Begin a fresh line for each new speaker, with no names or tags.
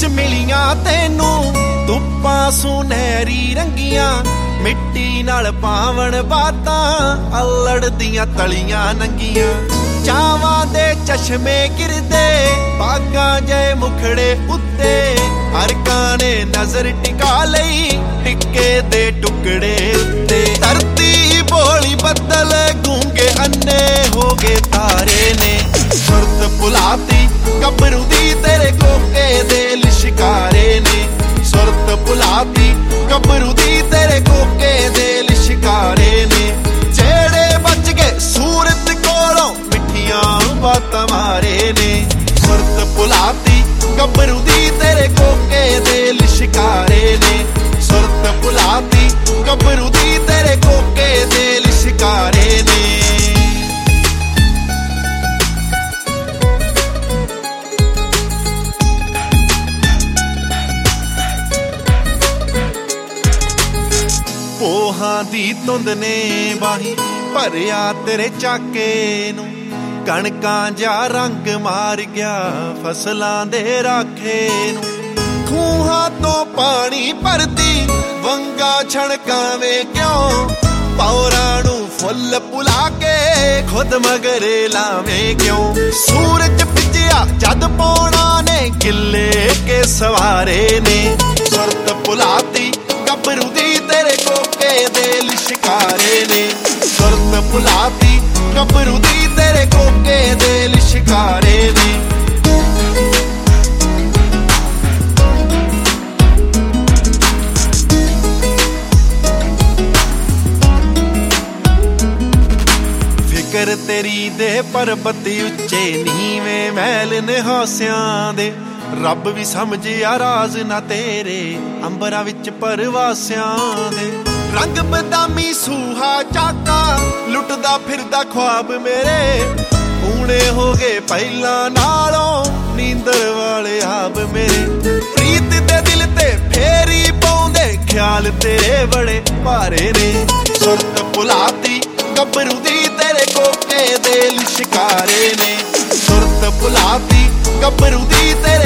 विच मिलियां तेनू धुप्पां सुनहरी रंगियां मिट्टी नाल पावन बातां अल्लड़ दियां तलियां नंगियां चावां दे चश्मे गिरदे बागां जय मुखड़े उत्ते हरकां ने नजर टिका लई टिक्के दे टुकड़े उत्ते धरती बोली बदल गूंगे अन्ने हो गए तारे ने सुरत भुलाती गबरू दी तेरे कोके दे लिशकारे ने सुरत भुलाती गबरू दी तेरे कोके दे लिशकारे ने जेड़े बच गए सूरत कोलों मिठियां बातां मारे ने सुरत भुलाती गबरू दी तेरे कोके दे लिशकारे ने सुरत भुलाती गबरू दी तेरे कोके दे लिशकारे ने पोहां दी धुंद ने बाही भरिया तेरे चाके नू कणकां जा रंग मार गया फसलां दे राखे नू खूहां तो पानी भरदी वंगा छणकावे क्यों पौरां नू फुल पुला के खुद मगरे लावे क्यों सूरज पिजिया जद पौना ने किले के सवारे ने सुरत भुलाती गबरू दी तेरे कोके दे लिशकारे ने सुरत भुलाती गबरू दी तेरे कोके दे लिशकारे ने फिकर तेरी दे पर्बत उच्चे नीवें महल ने हास्यां दे रब भी समझिया राज ना तेरे अंबरां विच परवासियां दे रंग बदामी सूहा चाका लुटदा फिरदा ख्वाब मेरे पूने हो गए पहला नालों नींदर वाले आब मेरे प्रीत दे दिल ते फेरी पाउंदे ख्याल तेरे बड़े भारे ने सुरत भुलाती गबरू दी तेरे कोके दे लिशकारे ने सुरत भुलाती गबरू दी तेरे